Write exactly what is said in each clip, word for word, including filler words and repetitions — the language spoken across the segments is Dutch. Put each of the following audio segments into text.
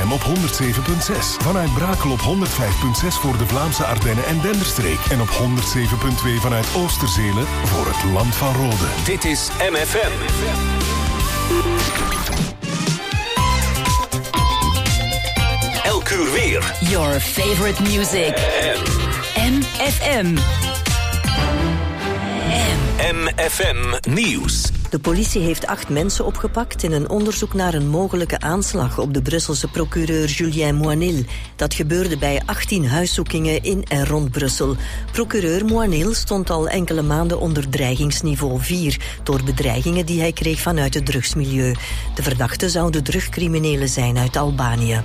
M op honderd zeven punt zes. Vanuit Brakel op honderd vijf punt zes voor de Vlaamse Ardennen en Denderstreek. En op honderd zeven punt twee vanuit Oosterzelen voor het Land van Rode. Dit is M F M. Elk uur weer. Your favorite music. M F M. M F M Nieuws. De politie heeft acht mensen opgepakt in een onderzoek naar een mogelijke aanslag op de Brusselse procureur Julien Moinil. Dat gebeurde bij achttien huiszoekingen in en rond Brussel. Procureur Moinil stond al enkele maanden onder dreigingsniveau vier door bedreigingen die hij kreeg vanuit het drugsmilieu. De verdachten zouden drugcriminelen zijn uit Albanië.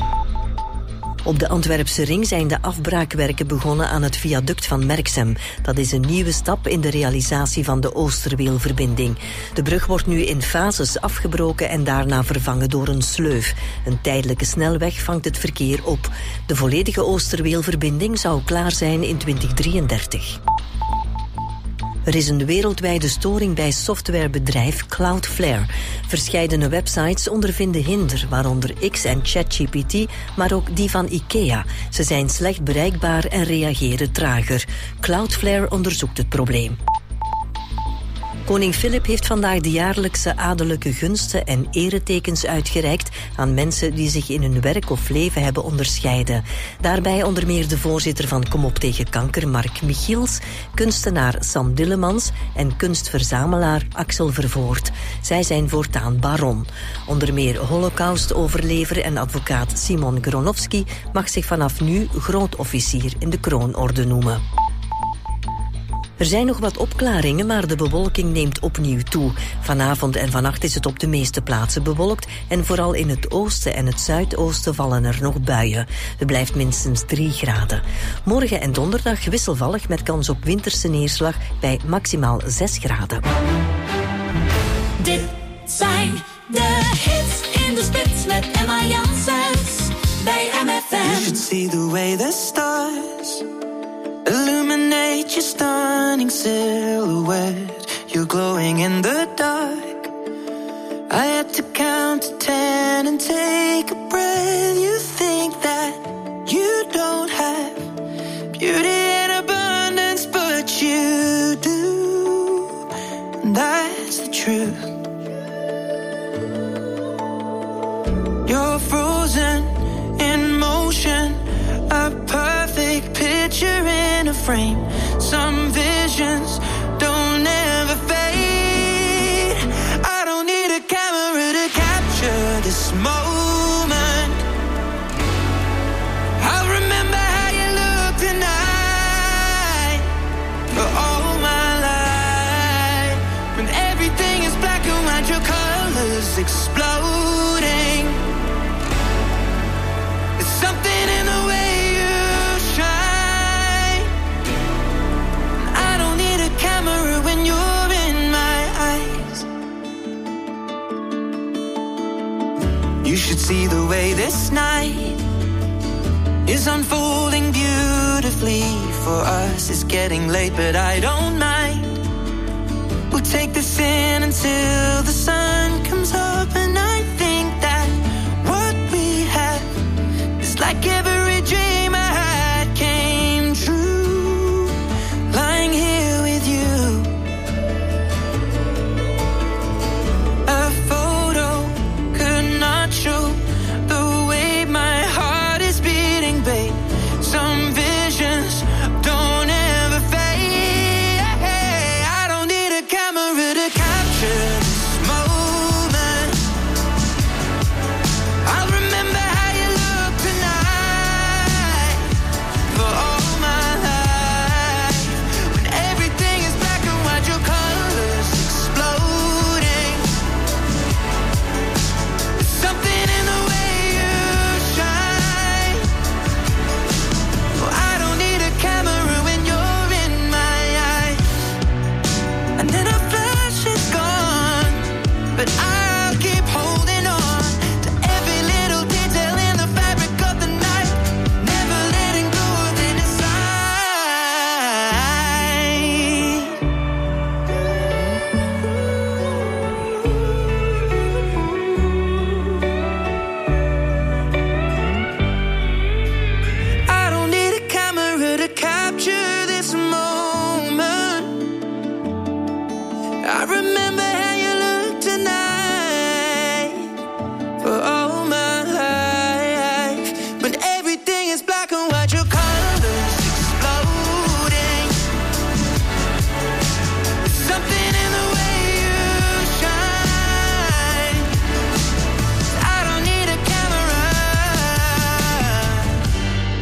Op de Antwerpse ring zijn de afbraakwerken begonnen aan het viaduct van Merksem. Dat is een nieuwe stap in de realisatie van de Oosterweelverbinding. De brug wordt nu in fases afgebroken en daarna vervangen door een sleuf. Een tijdelijke snelweg vangt het verkeer op. De volledige Oosterweelverbinding zou klaar zijn in twintig drieëndertig. Er is een wereldwijde storing bij softwarebedrijf Cloudflare. Verscheidene websites ondervinden hinder, waaronder X en ChatGPT, maar ook die van IKEA. Ze zijn slecht bereikbaar en reageren trager. Cloudflare onderzoekt het probleem. Koning Filip heeft vandaag de jaarlijkse adellijke gunsten en eretekens uitgereikt aan mensen die zich in hun werk of leven hebben onderscheiden. Daarbij onder meer de voorzitter van Kom op tegen kanker, Mark Michiels, kunstenaar Sam Dillemans en kunstverzamelaar Axel Vervoort. Zij zijn voortaan baron. Onder meer Holocaust-overlever en advocaat Simon Gronowski mag zich vanaf nu grootofficier in de kroonorde noemen. Er zijn nog wat opklaringen, maar de bewolking neemt opnieuw toe. Vanavond en vannacht is het op de meeste plaatsen bewolkt en vooral in het oosten en het zuidoosten vallen er nog buien. Het blijft minstens drie graden. Morgen en donderdag wisselvallig met kans op winterse neerslag bij maximaal zes graden. Dit zijn de hits in de spits met Emma Janssens bij M F M. You should see the way the stars illuminate your stunning silhouette. You're glowing in the dark. I had to count to ten and take a breath. You think that you don't have beauty in abundance, but you do. And that's the truth. You're frozen in motion, a perfect picture in a frame. Some visions don't ever fade. I don't need a camera to capture this moment. I'll remember how you look tonight for all my life. When everything is black and white, your colors exploding. There's something in the way camera when you're in my eyes. You should see the way this night is unfolding beautifully. For us it's getting late, but I don't mind. We'll take this in until the sun comes up. And I think that what we have is like every dream I had came true. Lying here with you, a photo could not show the way my heart is beating, babe. Some visions don't ever fade. I don't need a camera to capture this moment. I'll remember how you look tonight.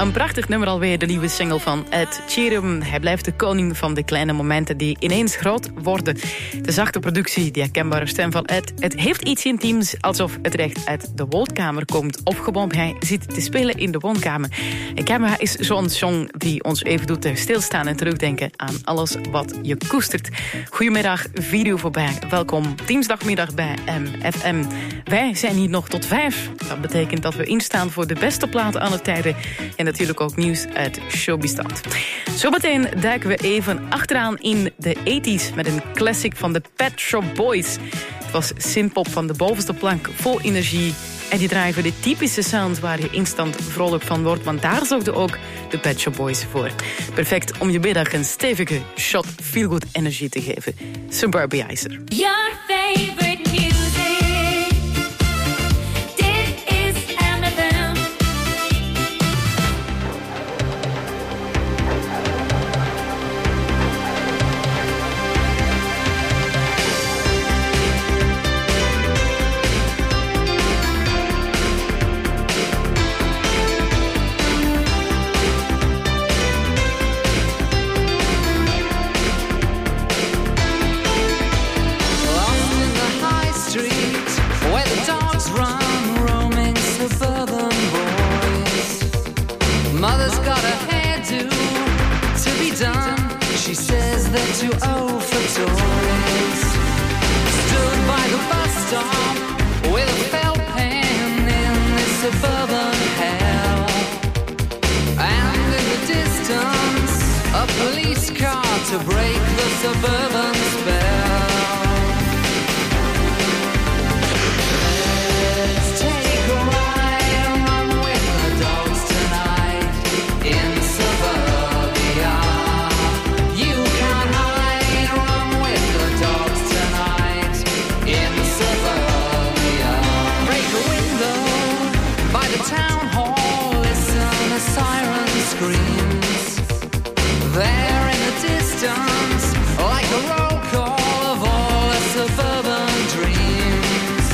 Een prachtig nummer alweer, de nieuwe single van Ed Sheeran. Hij blijft de koning van de kleine momenten die ineens groot worden. De zachte productie, die herkenbare stem van Ed. Het heeft iets intiems, alsof het recht uit de woonkamer komt. Of gewoon hij zit te spelen in de woonkamer. En Camera is zo'n song die ons even doet stilstaan en terugdenken aan alles wat je koestert. Goedemiddag, vier uur voorbij. Welkom dinsdagmiddag bij M F M. Wij zijn hier nog tot vijf. Dat betekent dat we instaan voor de beste platen aan het tijden. En natuurlijk ook nieuws uit showbizstad. Zometeen duiken we even achteraan in de tachtiger met een classic van de Pet Shop Boys. Het was synthpop van de bovenste plank, vol energie. En die draaien de typische sound waar je instant vrolijk van wordt. Want daar zorgden ook de Pet Shop Boys voor. Perfect om je middag een stevige shot feel-good energie te geven. Suburbizer. Your favorite music. Mother's got a hairdo to be done. She says they're too old for toys. Stood by the bus stop with a felt pen in this suburban hell. And in the distance, a police car to break the suburban spell. Let's take a ride and run with the dogs tonight. In suburbia, you can't hide. Run with the dogs tonight. In suburbia, break a window by the town hall. Listen, a siren screams. There in the distance, like a roll call of all the suburban dreams.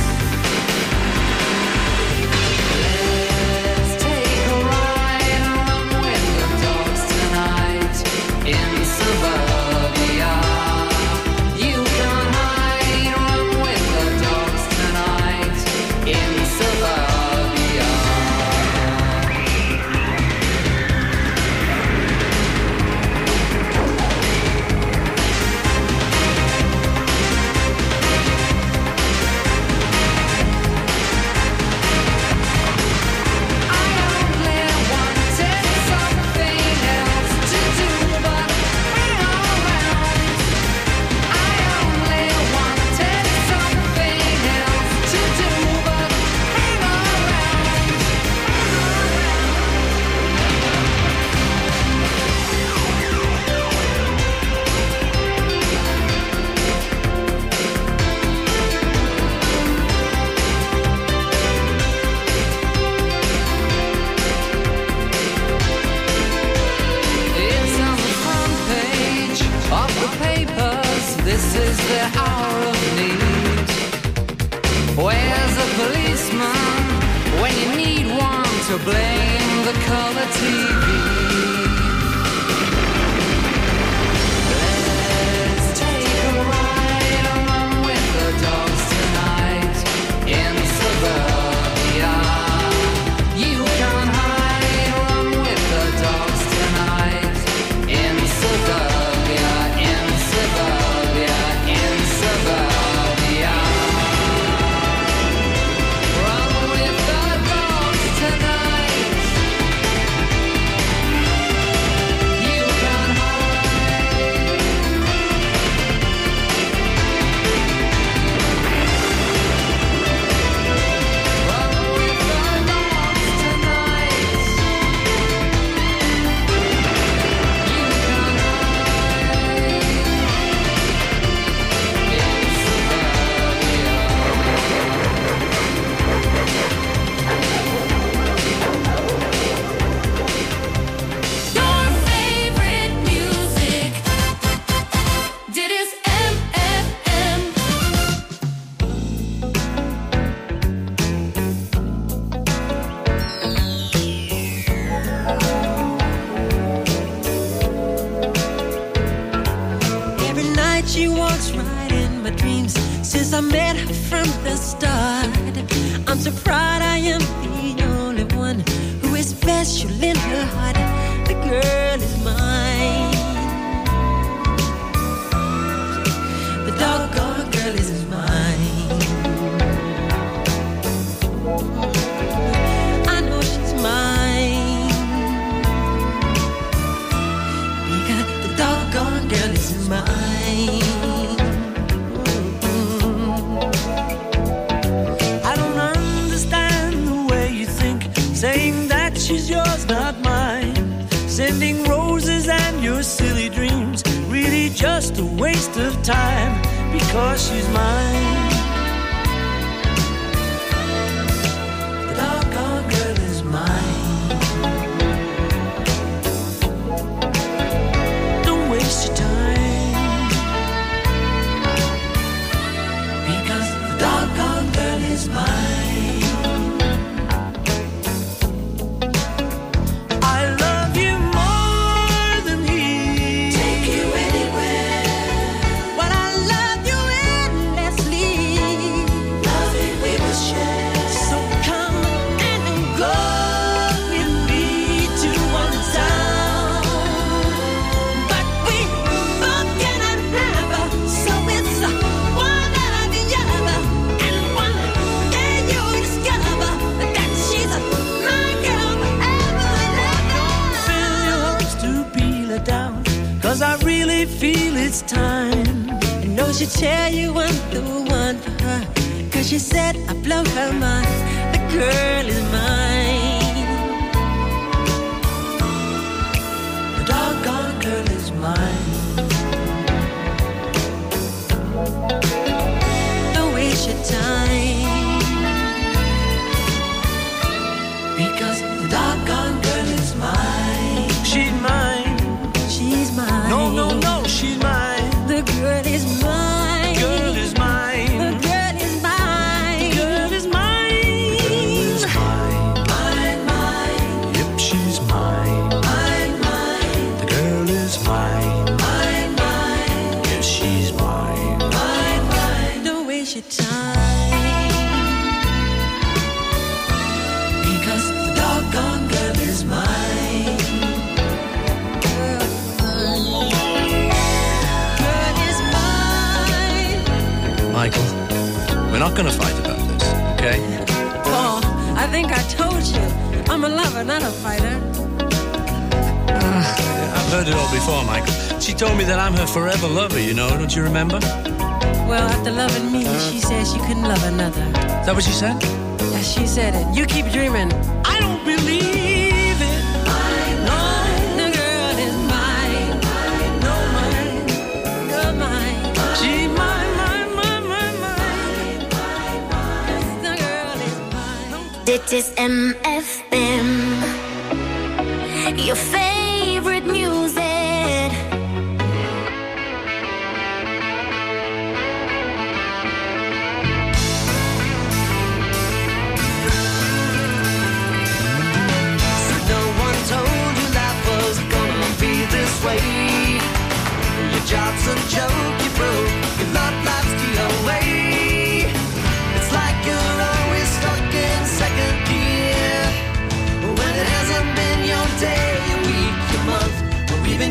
Let's take a ride and run with the dogs tonight. In suburbia, you can't hide. Run with the dogs tonight. In suburbia. It's on the front page of the papers. This is the hour of need. Where's a policeman when you need one to blame the color T V? Let's take a ride and run with the dogs tonight. In suburbia, you can't hide. Run with the dogs tonight. In suburbia, in suburbia, in suburbia. Run with the dogs tonight. I met her from the start. I'm so proud I am the only one who is special in her heart. The girl is mine. The doggone girl is mine. I know she's mine because the doggone girl is mine. Saying that she's yours, not mine. Sending roses and your silly dreams. Really just a waste of time because she's mine. The doggone girl is mine. Don't waste your time because the doggone girl is mine. I really feel it's time. I know she'll tell you I'm the one for her, cause she said I blow her mind. The girl is mine. The doggone girl is mine. Don't waste your time because the doggone girl is mine. She's mine. She's mine. No, no, no, she's mine. The girl is mine. Girl is mine. The girl is mine. Girl is mine. Girl is mine. Mine, mine. Yep, she's mine. Mine, mine. The girl is mine. Mine, mine. Yes, she's mine. Mine, mine. Don't waste your time because the doggone girl is mine. Michael, we're not going to fight about this, okay? Paul, I think I told you. I'm a lover, not a fighter. Uh, I've heard it all before, Michael. She told me that I'm her forever lover, you know, don't you remember? Well, after loving me, she said she couldn't love another. Is that what she said? Yeah, she said it. You keep dreaming. I don't believe it. Mine, mine. The girl is mine. Mine, no, mine. You're mine. She's mine. Dit is M F M, your favorite music. So no one told you life was gonna be this way. Your job's a joke, you broke. Your love life's the away. It's like you're always stuck in second gear when it hasn't been your day, your week, your month, or even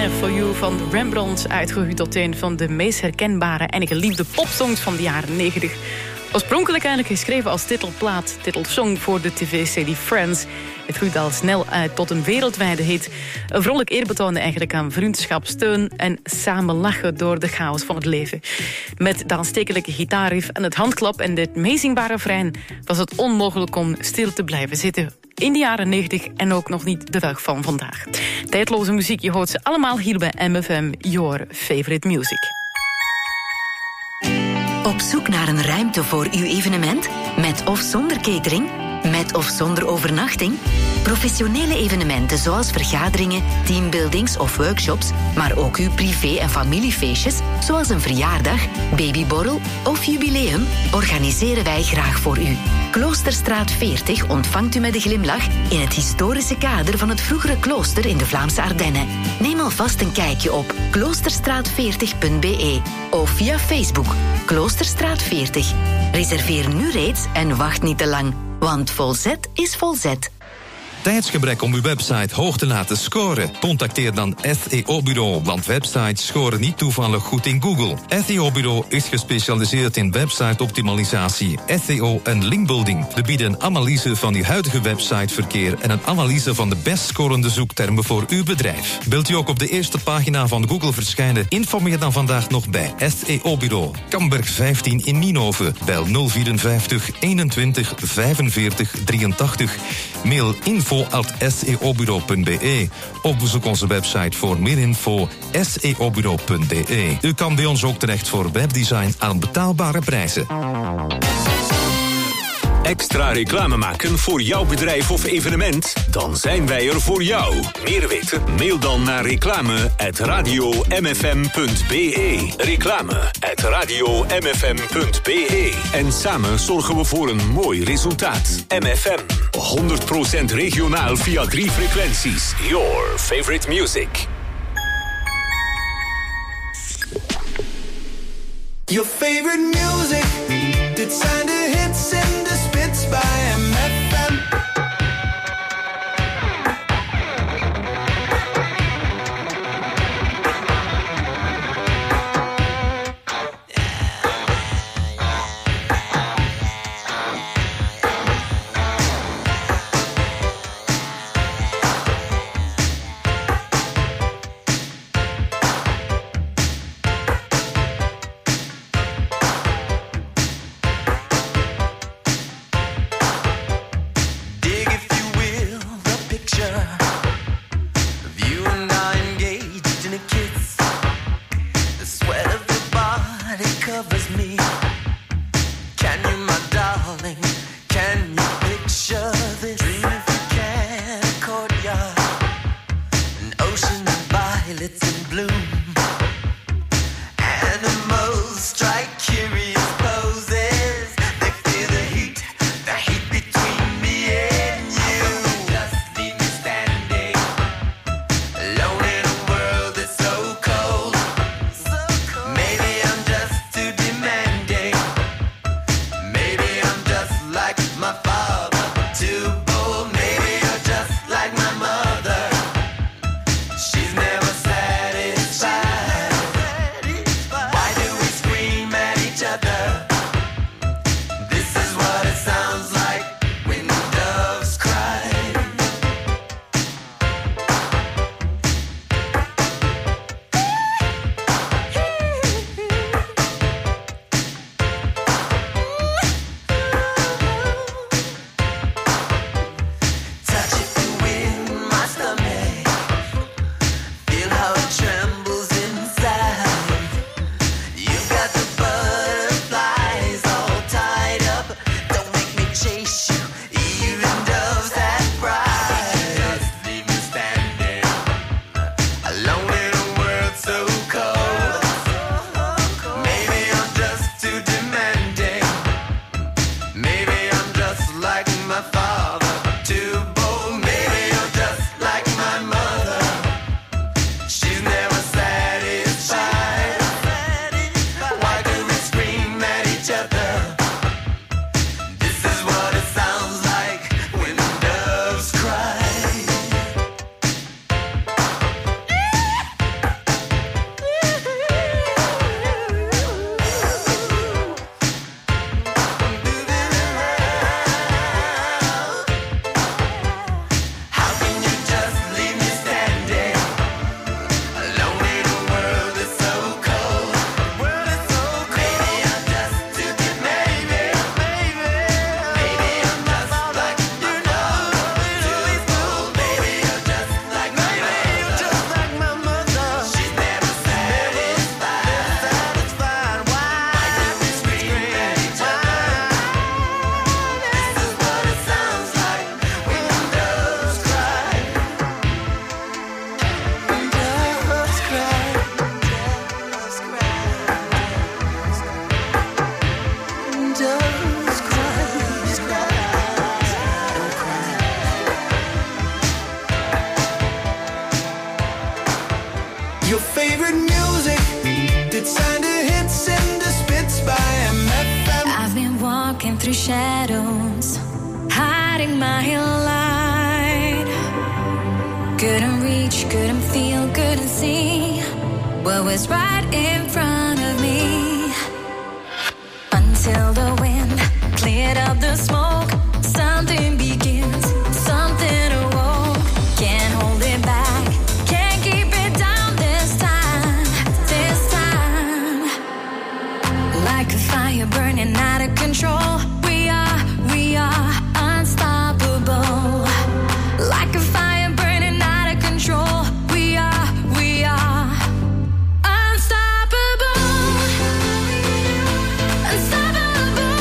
There For You van Rembrandt, uitgegroeid tot een van de meest herkenbare en geliefde popsongs van de jaren negentig. Oorspronkelijk eigenlijk geschreven als titelplaat, titelsong voor de tv-serie Friends. Het groeide al snel uit tot een wereldwijde hit. Een vrolijk eerbetoon eigenlijk aan vriendschap, steun en samen lachen door de chaos van het leven. Met de aanstekelijke gitaarriff en het handklap en dit meezingbare refrein was het onmogelijk om stil te blijven zitten. In de jaren negentig en ook nog niet de dag van vandaag. Tijdloze muziek, je hoort ze allemaal hier bij M F M, your favorite music. Op zoek naar een ruimte voor uw evenement? Met of zonder catering? Met of zonder overnachting? Professionele evenementen zoals vergaderingen, teambuildings of workshops, maar ook uw privé- en familiefeestjes, zoals een verjaardag, babyborrel of jubileum, organiseren wij graag voor u. Kloosterstraat veertig ontvangt u met een glimlach in het historische kader van het vroegere klooster in de Vlaamse Ardennen. Neem alvast een kijkje op kloosterstraat veertig punt b e of via Facebook Kloosterstraat veertig. Reserveer nu reeds en wacht niet te lang, want volzet is volzet. Tijdsgebrek om uw website hoog te laten scoren? Contacteer dan S E O-bureau, want websites scoren niet toevallig goed in Google. S E O-bureau is gespecialiseerd in website-optimalisatie, S E O en linkbuilding. We bieden een analyse van uw huidige websiteverkeer en een analyse van de best scorende zoektermen voor uw bedrijf. Wilt u ook op de eerste pagina van Google verschijnen? Informeer dan vandaag nog bij S E O-bureau. Kamberg vijftien in Nienhoven. Bel nul vierenvijftig eenentwintig vijfenveertig drieëntachtig. Mail info at s e o bureau punt b e of bezoek onze website voor meer info s e o bureau punt b e. U kan bij ons ook terecht voor webdesign aan betaalbare prijzen. Extra reclame maken voor jouw bedrijf of evenement? Dan zijn wij er voor jou. Meer weten? Mail dan naar reclame at radio m f m punt b e. Reclame at radio m f m punt b e. En samen zorgen we voor een mooi resultaat. M F M, honderd procent regionaal via drie frequenties. Your favorite music. Your favorite music. Dit zijn de hits en de spits bij M F M. Your favorite music. Dit zijn de hits en de spits bij M F M. I've been walking through shadows, hiding my light. Couldn't reach, couldn't feel, couldn't see what was right in front of me. Until the wind cleared up the smoke, something begins, something awoke. Can't hold it back, can't keep it down this time, this time. Like a fire burning out of control, we are, we are unstoppable. Like a fire burning out of control, we are, we are unstoppable. Unstoppable.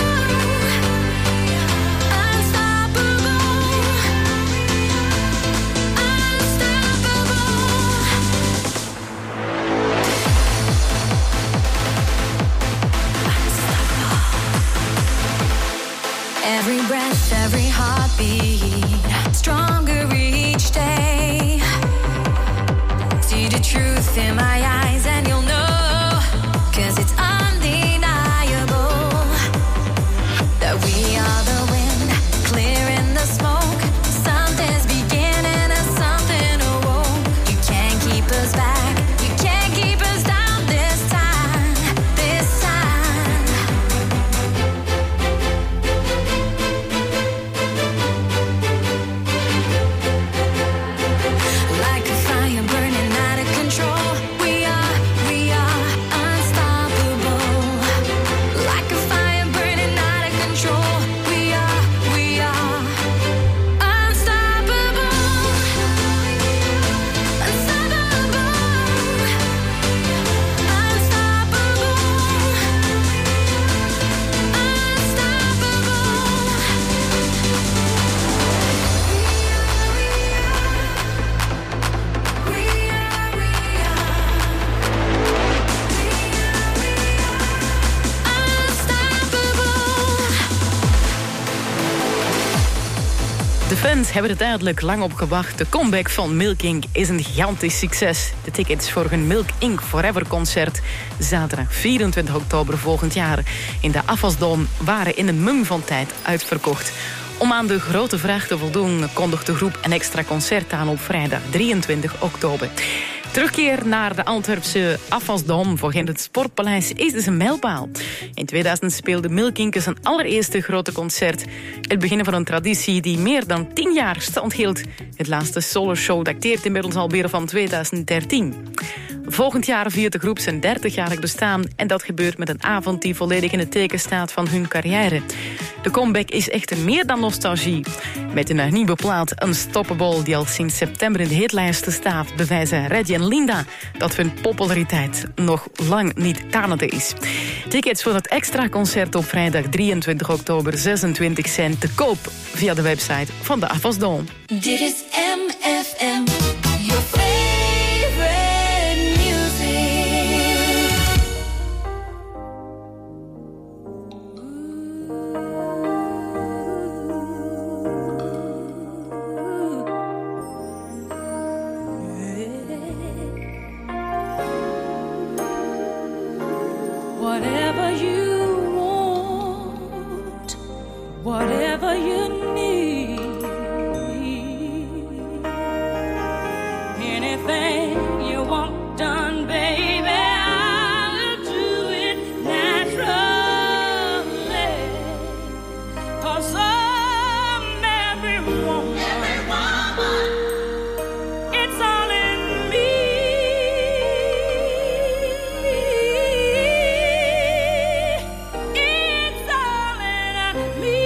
Unstoppable. Every breath, every heartbeat, stronger each day. See the truth in my eyes and you'll know, 'cause it's undeniable that we are the wind, clearing the smoke. Something's beginning and something awoke. You can't keep us back, you can't keep us down this time, this time. Like a fire burning out of control, we are, we are unstoppable. Like a fire burning out of control, we are, we are unstoppable. Unstoppable. Unstoppable. De fans hebben er duidelijk lang op gewacht. De comeback van Milk Inc is een gigantisch succes. De tickets voor hun Milk Inc Forever concert zaterdag vierentwintig oktober volgend jaar in de Afasdome waren in een mum van tijd uitverkocht. Om aan de grote vraag te voldoen kondigt de groep een extra concert aan op vrijdag drieëntwintig oktober. Terugkeer naar de Antwerpse Afasdome voor het Sportpaleis is dus een mijlpaal. In tweeduizend speelde Milk Inc zijn allereerste grote concert. Het begin van een traditie die meer dan tien jaar stand hield. Het laatste soloshow dateert inmiddels alweer van tweeduizend dertien. Volgend jaar viert de groep zijn dertigjarig bestaan en dat gebeurt met een avond die volledig in het teken staat van hun carrière. De comeback is echter meer dan nostalgie. Met een nieuwe plaat Unstoppable die al sinds september in de hitlijsten staat, bewijzen Reggie en Linda dat hun populariteit nog lang niet tanende is. Tickets voor het extra concert op vrijdag drieëntwintig oktober zesentwintig zijn te koop via de website van de Afasdome. Dit is M F M, your favorite music. Whatever you want, whatever you need, anything you want done, baby, I'll do it naturally. 'Cause I'm every woman, every woman, it's all in me. It's all in me.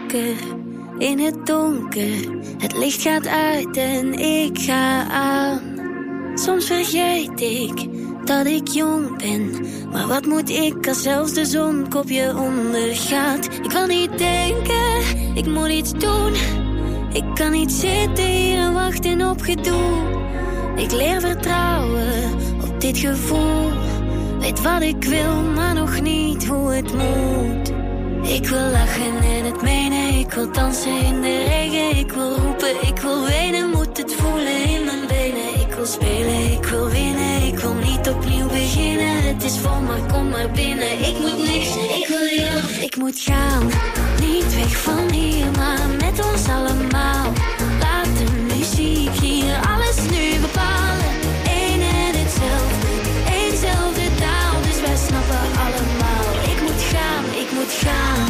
wakker in het donker. Het licht gaat uit en ik ga aan. Soms vergeet ik dat ik jong ben. Maar wat moet ik als zelfs de zon kopje ondergaat? Ik wil niet denken, ik moet iets doen. Ik kan niet zitten hier en wachten op gedoe. Ik leer vertrouwen op dit gevoel. Weet wat ik wil, maar nog niet hoe het moet. Ik wil lachen en het menen. Ik wil dansen in de regen. Ik wil roepen, ik wil wenen. Moet het voelen in mijn benen. Ik wil spelen, ik wil winnen. Ik wil niet opnieuw beginnen. Het is vol, maar kom maar binnen. Ik moet niks, ik wil jou. Ik moet gaan, niet weg van hier, maar met ons allemaal. Laat de muziek hier alles nu bepalen. Eén en hetzelfde, éénzelfde taal. Dus wij snappen allemaal. Ik moet gaan, ik moet gaan.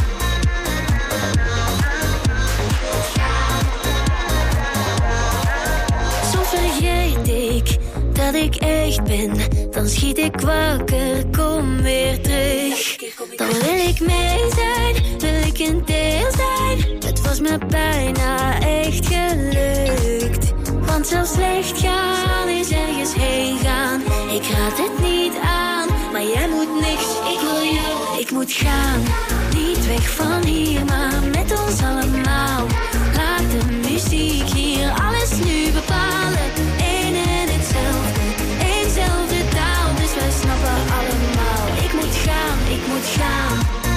Soms vergeet ik dat ik echt ben. Dan schiet ik wakker, kom weer terug. Dan wil ik mee zijn, wil ik een deel zijn. Het was me bijna echt gelukt. Want zelfs slecht gaan is ergens heen gaan. Ik raad het niet aan, maar jij moet niks. Ik wil jou, ik moet gaan. Niet weg van hier, maar met ons allemaal. Laat de muziek hier alles nu bepalen. Eén en hetzelfde, éénzelfde taal. Dus wij snappen allemaal. Ik moet gaan, ik moet gaan.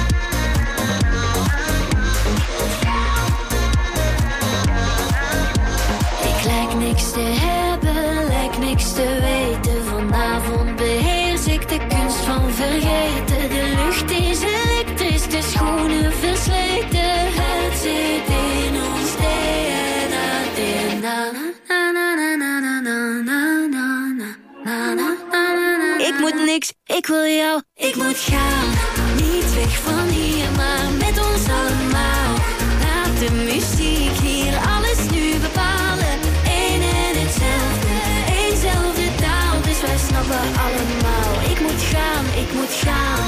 Ik lijk niks te hebben, lijk niks te weten. Vanavond beheers ik de kunst van vergeten. De lucht is elektrisch, de schoenen versleten. Het zit in ons D N A, D N A. Na, na, na, na, na, na, na, na, na, na, na, na. Ik moet niks, ik wil jou, ik moet gaan. Niet weg van hier, maar met ons allemaal. Laat de muziek hier alles nu bepalen. Eén en hetzelfde, éénzelfde taal. Dus wij snappen allemaal. Ik moet gaan, ik moet gaan.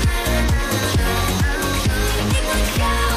Ik moet gaan.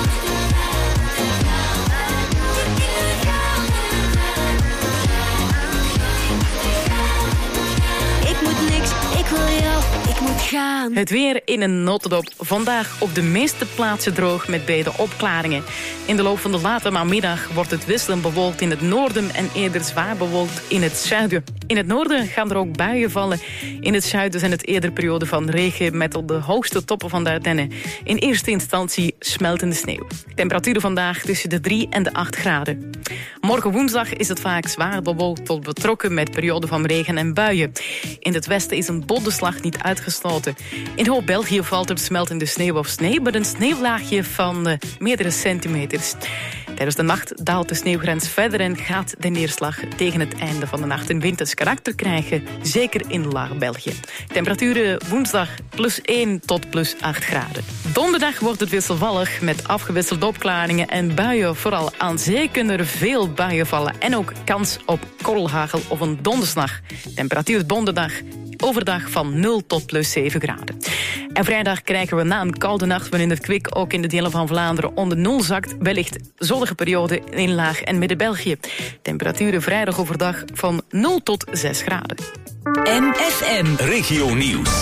Ik moet niks, ik wil jou, ik moet gaan. Het weer in een notendop. Vandaag op de meeste plaatsen droog met brede opklaringen. In de loop van de late namiddag wordt het wisselend bewolkt in het noorden en eerder zwaar bewolkt in het zuiden. In het noorden gaan er ook buien vallen. In het zuiden zijn het eerder perioden van regen met op de hoogste toppen van de Ardennen in eerste instantie smeltende sneeuw. Temperaturen vandaag tussen de drie en de acht graden. Morgen woensdag is het vaak zwaar bewolkt tot betrokken met perioden van regen en buien. In het westen is een donderslag niet uitgesloten. In Hoog-België valt er smeltende sneeuw of sneeuw met een sneeuwlaagje van uh, meerdere centimeters. Tijdens de nacht daalt de sneeuwgrens verder en gaat de neerslag tegen het einde van de nacht een winters karakter krijgen, zeker in Laag-België. Temperaturen woensdag plus één tot plus acht graden. Donderdag wordt het wisselvallig met afgewisselde opklaringen en buien. Vooral aan zee kunnen er veel buien vallen en ook kans op korrelhagel of een donderslag. Temperatuur donderdag overdag van nul tot plus zeven graden. En vrijdag krijgen we na een koude nacht, waarin het kwik ook in de delen van Vlaanderen onder nul zakt, wellicht zonnige periode in Laag- en Midden-België. Temperaturen vrijdag overdag van nul tot zes graden. M F M Regio Nieuws.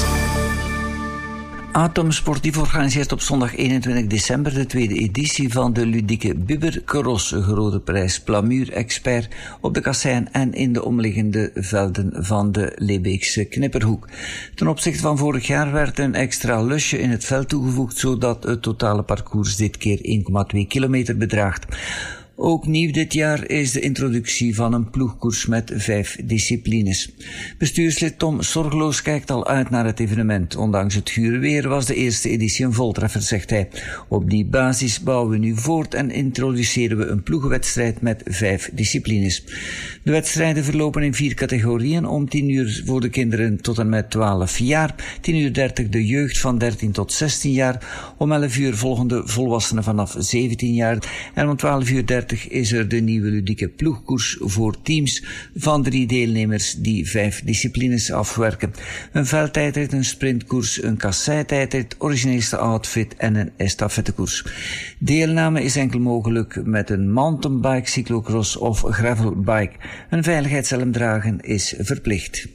Atom Sportief organiseert op zondag eenentwintig december de tweede editie van de ludieke Bibber Cross, grote prijs Plamuur Expert op de Kassein en in de omliggende velden van de Leebeekse Knipperhoek. Ten opzichte van vorig jaar werd een extra lusje in het veld toegevoegd, zodat het totale parcours dit keer één komma twee kilometer bedraagt. Ook nieuw dit jaar is de introductie van een ploegkoers met vijf disciplines. Bestuurslid Tom Zorgloos kijkt al uit naar het evenement. Ondanks het gure weer was de eerste editie een voltreffer, zegt hij. Op die basis bouwen we nu voort en introduceren we een ploegenwedstrijd met vijf disciplines. De wedstrijden verlopen in vier categorieën. Om tien uur voor de kinderen tot en met twaalf jaar, tien uur dertig de jeugd van dertien tot zestien jaar, om elf uur volgende volwassenen vanaf zeventien jaar en om twaalf uur dertig dertig is er de nieuwe ludieke ploegkoers voor teams van drie deelnemers die vijf disciplines afwerken. Een veldtijdrit, een sprintkoers, een kasseitijdrit, origineelste outfit en een estafettekoers. Deelname is enkel mogelijk met een mountainbike, cyclocross of gravelbike. Een veiligheidshelm dragen is verplicht.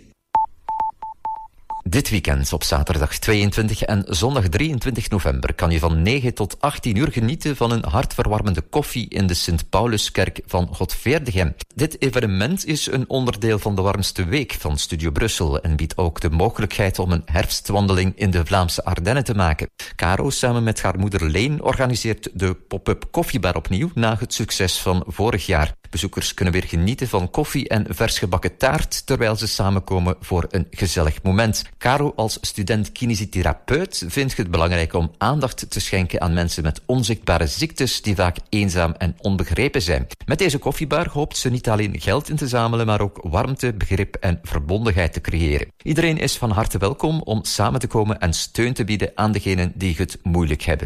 Dit weekend op zaterdag tweeëntwintig en zondag drieëntwintig november kan je van negen tot achttien uur genieten van een hartverwarmende koffie in de Sint-Pauluskerk van Godveerdegem. Dit evenement is een onderdeel van de warmste week van Studio Brussel en biedt ook de mogelijkheid om een herfstwandeling in de Vlaamse Ardennen te maken. Caro samen met haar moeder Leen organiseert de pop-up koffiebar opnieuw na het succes van vorig jaar. Bezoekers kunnen weer genieten van koffie en vers gebakken taart terwijl ze samenkomen voor een gezellig moment. Caro als student kinesietherapeut vindt het belangrijk om aandacht te schenken aan mensen met onzichtbare ziektes die vaak eenzaam en onbegrepen zijn. Met deze koffiebar hoopt ze niet alleen geld in te zamelen, maar ook warmte, begrip en verbondenheid te creëren. Iedereen is van harte welkom om samen te komen en steun te bieden aan degenen die het moeilijk hebben.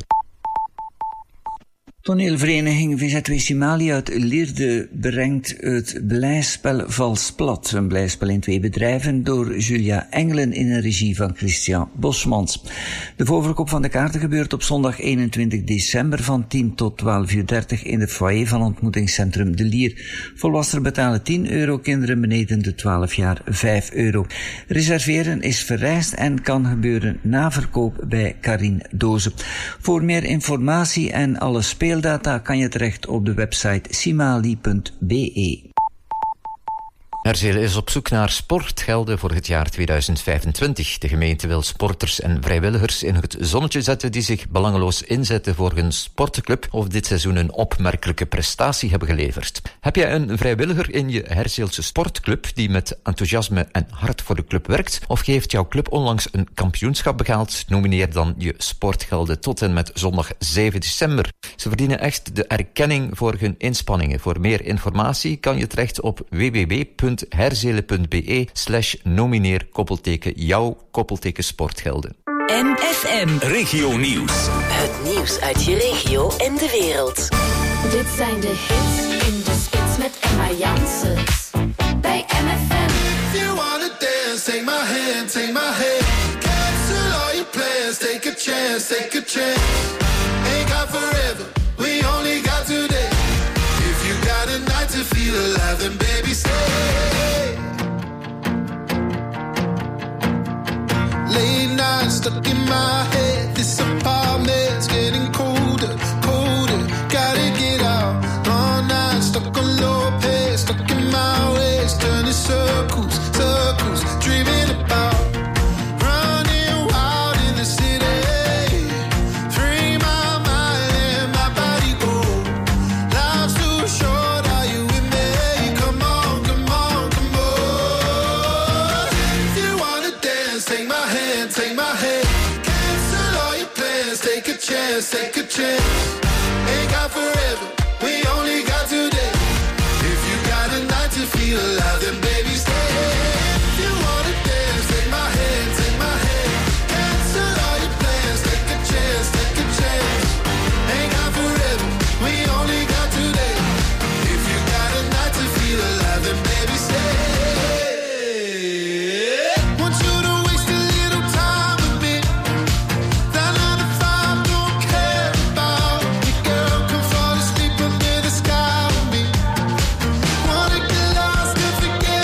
Toneelvereniging V Z W Simali uit Lierde brengt het blijspel Vals Plat. Een blijspel in twee bedrijven door Julia Engelen in een regie van Christian Bosmans. De voorverkoop van de kaarten gebeurt op zondag eenentwintig december van tien tot twaalf uur dertig in de foyer van ontmoetingscentrum De Lier. Volwassenen betalen tien euro, kinderen beneden de twaalf jaar vijf euro. Reserveren is vereist en kan gebeuren na verkoop bij Karin Doze. Voor meer informatie en alle spelen Speeldata kan je terecht op de website simali punt b e. Herzelen is op zoek naar sportgelden voor het jaar tweeduizend vijfentwintig. De gemeente wil sporters en vrijwilligers in het zonnetje zetten die zich belangeloos inzetten voor hun sportclub of dit seizoen een opmerkelijke prestatie hebben geleverd. Heb jij een vrijwilliger in je Herzeelse sportclub die met enthousiasme en hart voor de club werkt? Of heeft jouw club onlangs een kampioenschap behaald? Nomineer dan je sportgelden tot en met zondag zeven december. Ze verdienen echt de erkenning voor hun inspanningen. Voor meer informatie kan je terecht op w w w punt herzelen punt b e slash nomineer koppelteken jouw koppelteken sportgelden. M F M Regio Nieuws. Het nieuws uit je regio en de wereld. Dit zijn de hits in de spits met Emma Janssens. Bij M F M. If you wanna dance, take my hand, take my hand. Cancel all your plans, take a chance, take a chance. Ain't got forever, we only got today. If you got a night to feel alive, then baby stay. Late nights stuck in my head, this apartment's getting colder, colder. Gotta get out, all night stuck on low pace, stuck in my ways, turning circles, circles, dreaming about running wild in the city. Free my mind and my body go. Life's too short, are you with me? Come on, come on, come on. If you wanna dance, take my hand, take my hand. Cancel all your plans, take a chance, take a chance. Ain't got forever, we only got today. If you got a night to feel alive, then baby stay. If you wanna dance, take my hand, take my hand. Cancel all your plans, take a chance, take a chance. Ain't got forever, we only got today. If you got a night to feel alive, then baby stay. Want you to waste a little time with me. That nine to five don't care about me, girl. Come fall asleep under the sky with me. Wanna get lost and forget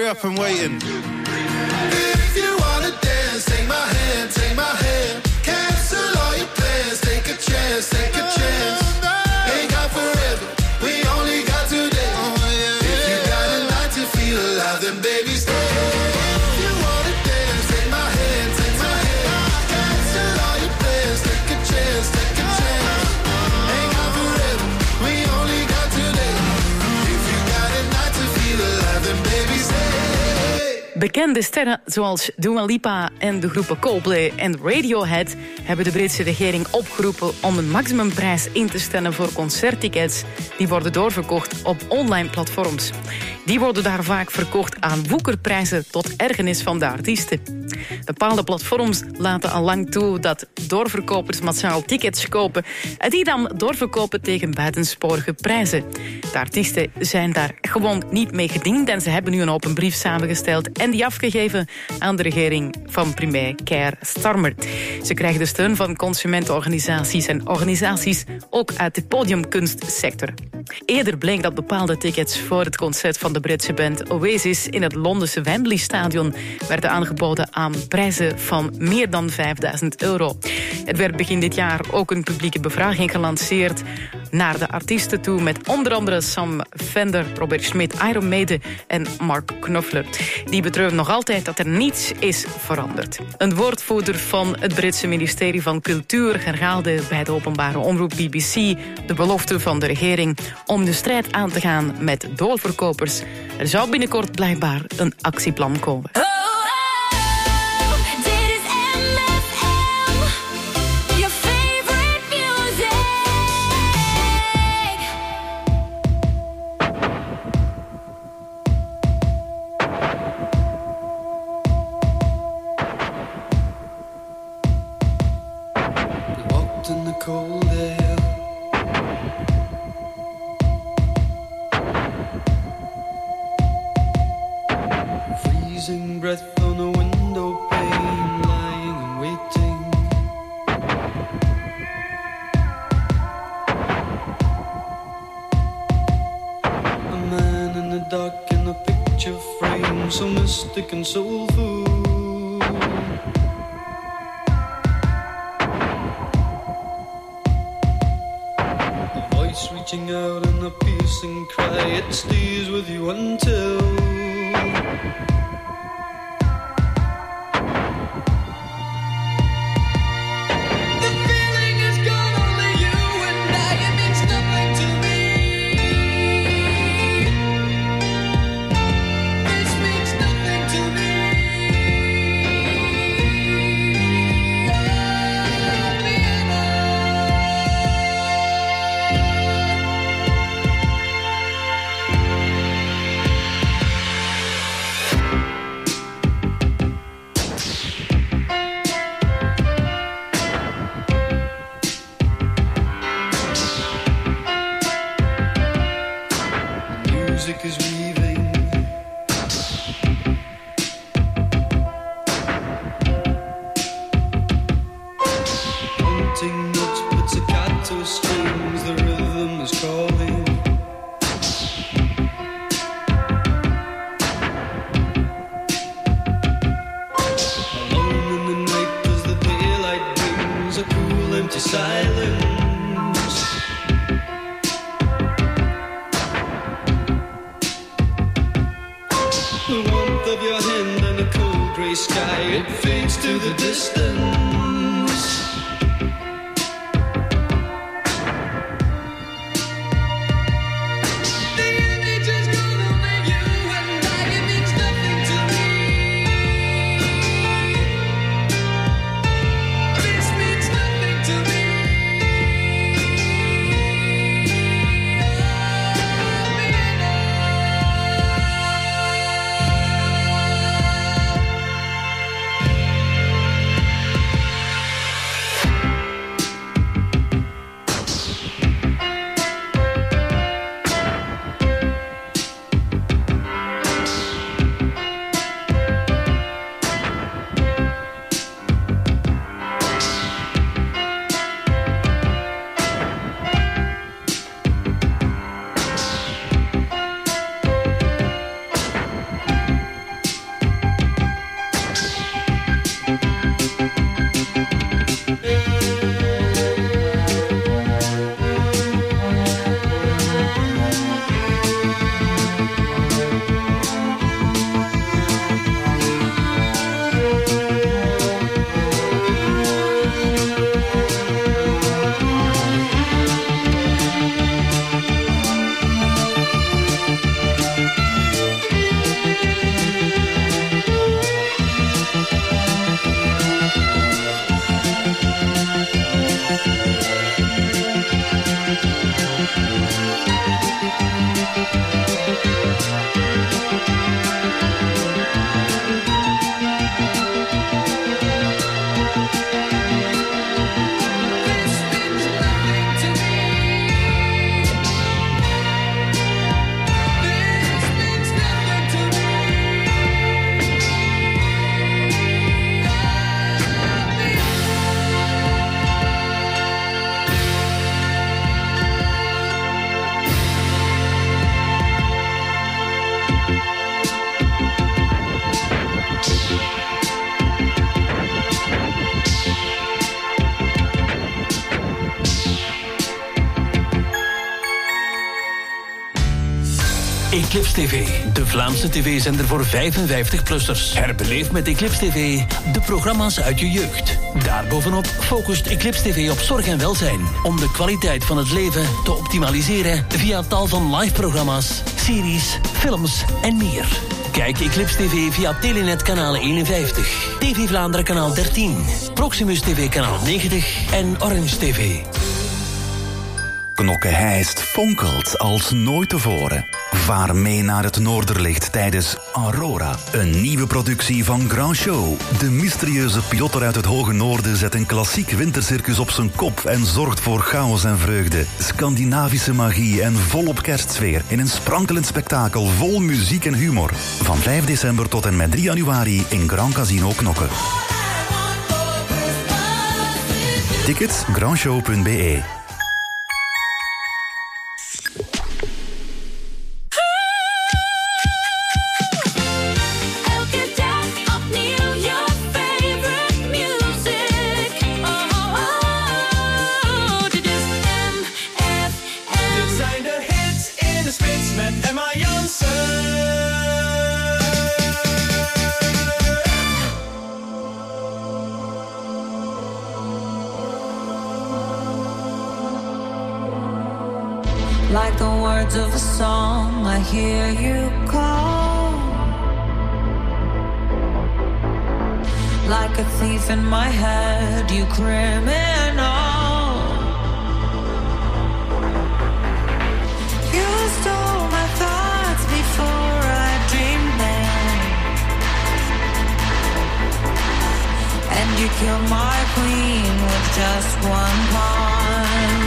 hurry up and waiting. If you wanna dance, take my hand, take my hand. Cancel all your plans, take a chance, take a chance. Ain't got forever, we only got today. If you got a night to feel alive, then baby stay. If you wanna dance, take my hand, take my hand. Cancel all your plans, take a chance, take a chance. Ain't got forever, we only got today. If you got a night to feel alive, then baby stay. Bekende sterren zoals Dua Lipa en de groepen Coldplay en Radiohead hebben de Britse regering opgeroepen om een maximumprijs in te stellen voor concerttickets die worden doorverkocht op online platforms. Die worden daar vaak verkocht aan woekerprijzen tot ergernis van de artiesten. Bepaalde platforms laten al lang toe dat doorverkopers massaal tickets kopen en die dan doorverkopen tegen buitensporige prijzen. De artiesten zijn daar gewoon niet mee gediend en ze hebben nu een open brief samengesteld en die afgegeven aan de regering van premier Keir Starmer. Ze krijgen de steun van consumentenorganisaties en organisaties ook uit de podiumkunstsector. Eerder bleek dat bepaalde tickets voor het concert van de Britse band Oasis in het Londense Wembley Stadion werden aangeboden aan prijzen van meer dan vijfduizend euro. Er werd begin dit jaar ook een publieke bevraging gelanceerd naar de artiesten toe met onder andere Sam Fender, Robert Smith, Iron Maiden en Mark Knopfler. Die betreuren nog altijd dat er niets is veranderd. Een woordvoerder van het Britse ministerie van Cultuur herhaalde bij de openbare omroep B B C de belofte van de regering om de strijd aan te gaan met doorverkopers. Er zou binnenkort blijkbaar een actieplan komen. Breath on a window pane, lying and waiting. A man in the dark in a picture frame, so mystic and soulful. A voice reaching out in a piercing cry, it stays with you until Eclipse T V, de Vlaamse tv-zender voor vijfenvijftig-plussers. Herbeleef met Eclipse T V de programma's uit je jeugd. Daarbovenop focust Eclipse T V op zorg en welzijn, om de kwaliteit van het leven te optimaliseren via tal van live-programma's, series, films en meer. Kijk Eclipse T V via Telenet kanaal eenenvijftig, T V Vlaanderen kanaal dertien, Proximus T V kanaal negentig en Orange T V. Knokke-Heist fonkelt als nooit tevoren. Vaar mee naar het Noorderlicht tijdens Aurora, een nieuwe productie van Grand Show. De mysterieuze pilotter uit het Hoge Noorden zet een klassiek wintercircus op zijn kop en zorgt voor chaos en vreugde. Scandinavische magie en volop kerstsfeer in een sprankelend spektakel vol muziek en humor. Van vijf december tot en met drie januari in Grand Casino Knokke. Tickets grandshow punt b e. Like the words of a song, I hear you call. Like a thief in my head, you criminal. You stole my thoughts before I dreamed them, and you killed my queen with just one pawn.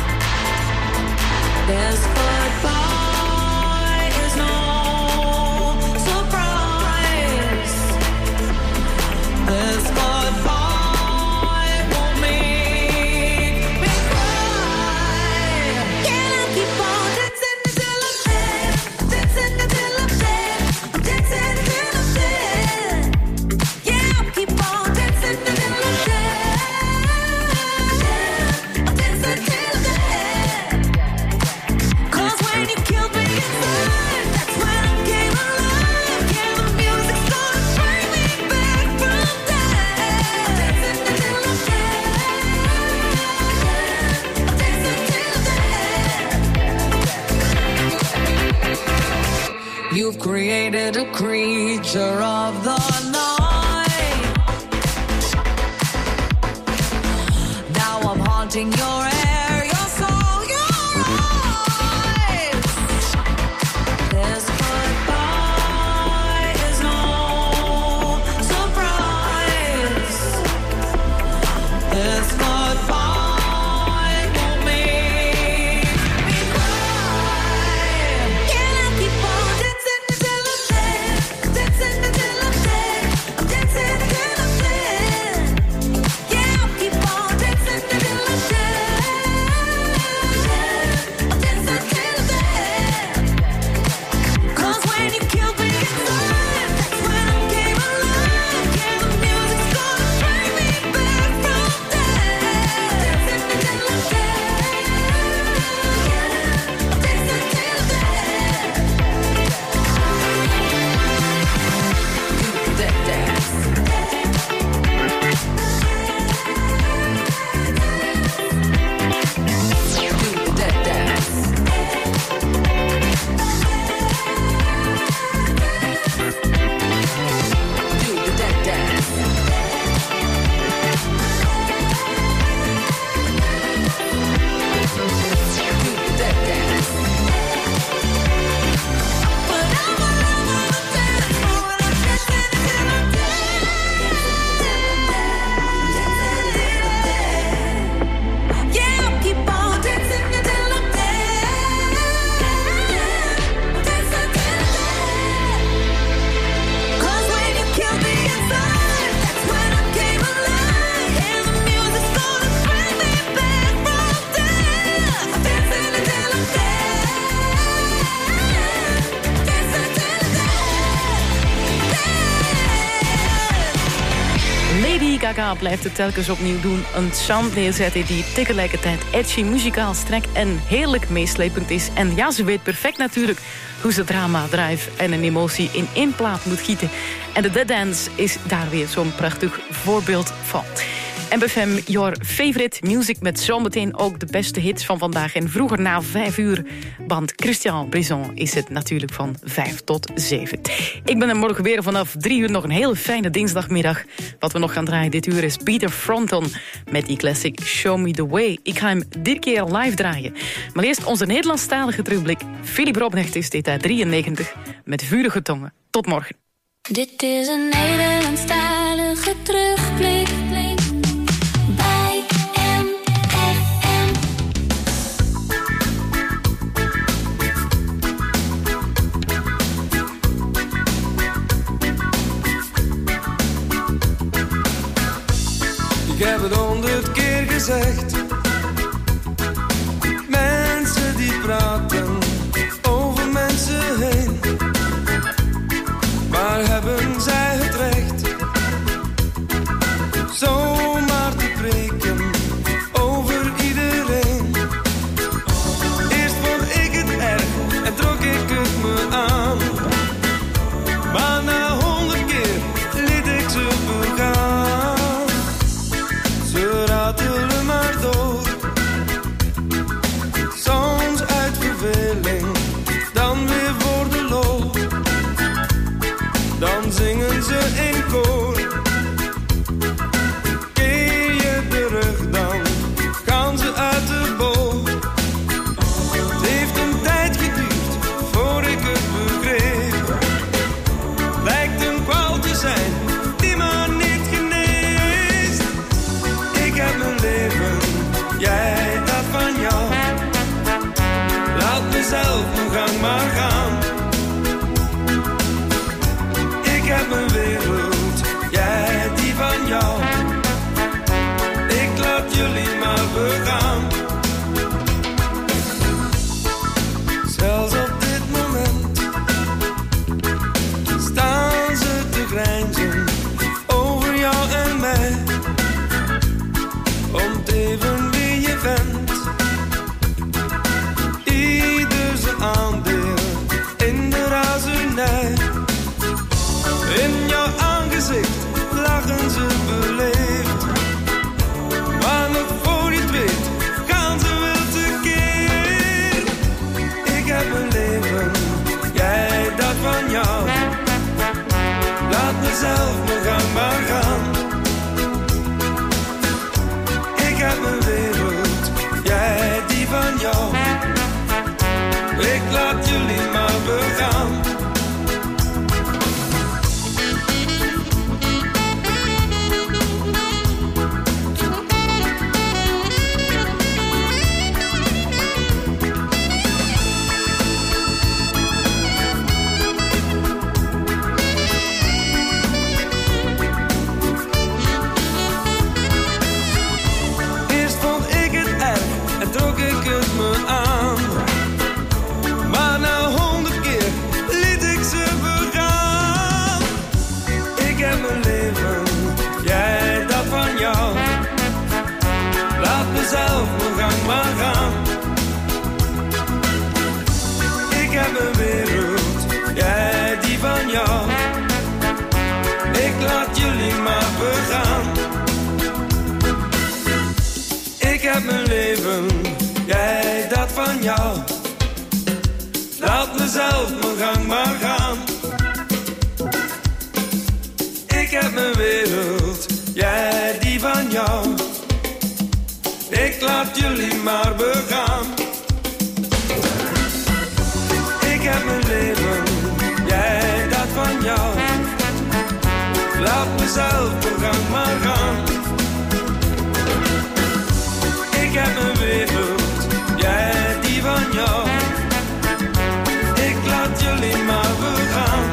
This goodbye is no surprise. This goodbye won't make me cry. Can I keep on dancing until I'm dead? Dancing until I'm dead. I'm dancing until I'm dead. Yeah, I'll keep on dancing until I'm dead. I'm dancing till I'm dead. When you killed me inside, that's when I came alive. Yeah, the music started to bring me back from death. Dancing until I'm dead. I'm dancing till I'm dead. You've created a creature of the night. Now I'm haunting your air, your soul, your eyes. This goodbye is no surprise. This goodbye won't make me cry. Can I keep on dancing until I'm dead? Dancing until I'm dead. I'm dancing until I'm dead. Yeah, I'll keep on dancing until I'm dead. Amerika blijft het telkens opnieuw doen. Een sound neerzetten die tegelijkertijd edgy, muzikaal sterk en heerlijk meeslepend is. En ja, ze weet perfect natuurlijk hoe ze drama, drive en een emotie in één plaat moet gieten. En de Dead Dance is daar weer zo'n prachtig voorbeeld van. M F M, your favorite music, met zometeen ook de beste hits van vandaag. En vroeger na vijf uur, want Christian Brison is het natuurlijk van vijf tot zeven. Ik ben er morgen weer vanaf drie uur, nog een hele fijne dinsdagmiddag. Wat we nog gaan draaien dit uur is Peter Frampton met die classic Show Me The Way. Ik ga hem dit keer live draaien. Maar eerst onze Nederlandstalige terugblik. Philip Robrecht is dit uit drieënnegentig met Vurige Tongen. Tot morgen. Dit is een Nederlandstalige terugblik bij M F M. Ik heb het honderd keer gezegd. Mensen die praten over mensen heen. Maar hebben zij het recht zomaar te preken over iedereen? Eerst vond ik het erg en trok ik het me aan. Maar na honderd keer liet ik ze begaan. Ze ratelen maar door, soms uit verveling, dan weer voor de lol. Dan zingen ze in koor. Keer je de rug, dan gaan ze uit de bol. Het heeft een tijd geduurd voor ik het begreep. Lijkt een kwaal te zijn die maar niet geneest. Ik heb een leven, jij dat van jou. Laat mezelf mijn gang maar gaan. Ik heb een wereld, jij die van jou. Ik laat jullie maar begaan. Zelfs op dit moment staan ze te grijnzen over jou en mij. Om even wie je bent, ieder zijn aandeel in de razernij. In jouw aangezicht lachen ze beleefd. Maar nog voor je het weet, gaan ze wel tekeer. Ik heb een leven, jij dat van jou. Laat mezelf mijn gang maar gaan. Ik heb een wereld, jij die van jou. Ik laat jullie maar begaan. Trok ik het me aan. Maar na honderd keer liet ik ze begaan. Ik heb een leven, jij dat van jou. Laat mezelf mijn gang maar gaan. Ik heb een wereld, jij die van jou. Ik laat jullie maar begaan. Ik heb mijn leven, jij dat van jou. Laat mezelf mijn gang maar gaan. Ik heb mijn wereld, jij die van jou. Ik laat jullie maar begaan. Ik heb mijn leven, jij dat van jou. Laat mezelf mijn gang maar gaan. Ik heb een wereld, jij die van jou. Ik laat jullie maar begaan.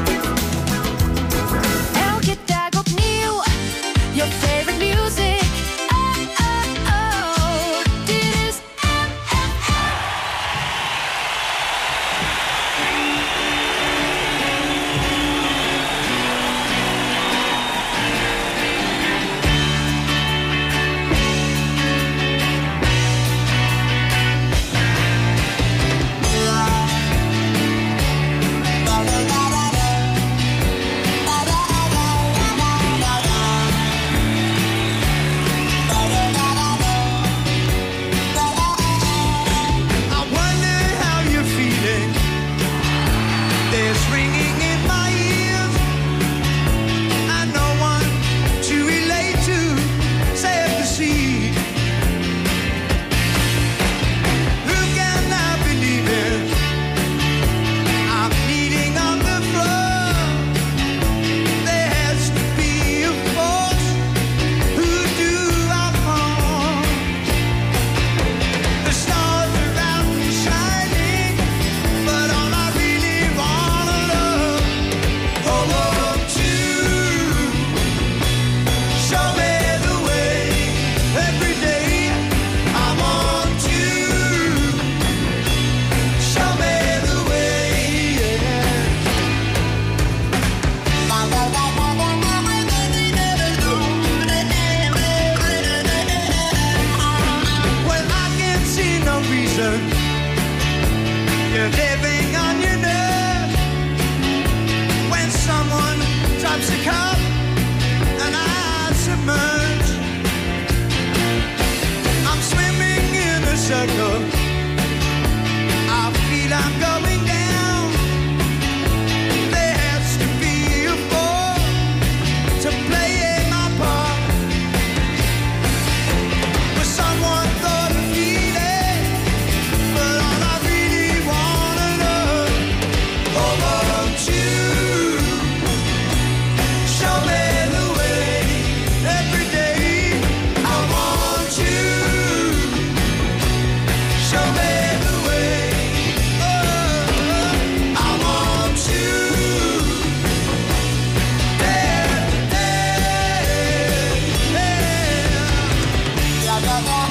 Elke dag opnieuw, your favorite music. Oh, oh, oh, dit is M F M. back up. I feel I'm going down. There has to be a fall to play my part. But someone thought of feeling, but all I really wanna know, oh, won't you show me the way every day? I want you. Show me the way. Oh, I want you. There, there, there.